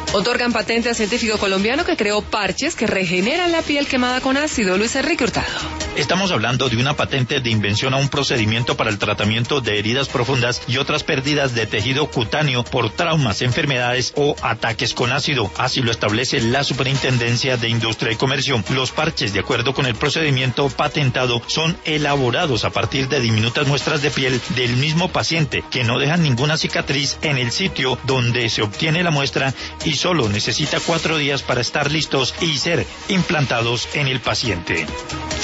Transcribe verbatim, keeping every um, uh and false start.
Otorgan patente a científico colombiano que creó parches que regeneran la piel quemada con ácido. Luis Enrique Hurtado. Estamos hablando de una patente de invención a un procedimiento para el tratamiento de heridas profundas y otras pérdidas de tejido cutáneo por traumas, enfermedades o ataques con ácido. Así lo establece la Superintendencia de Industria y Comercio. Los parches, de acuerdo con el procedimiento patentado, son elaborados a partir de diminutas muestras de piel del mismo paciente que no dejan ninguna cicatriz en el sitio donde se obtiene la muestra y solo necesita cuatro días para estar listos y ser implantados en el paciente.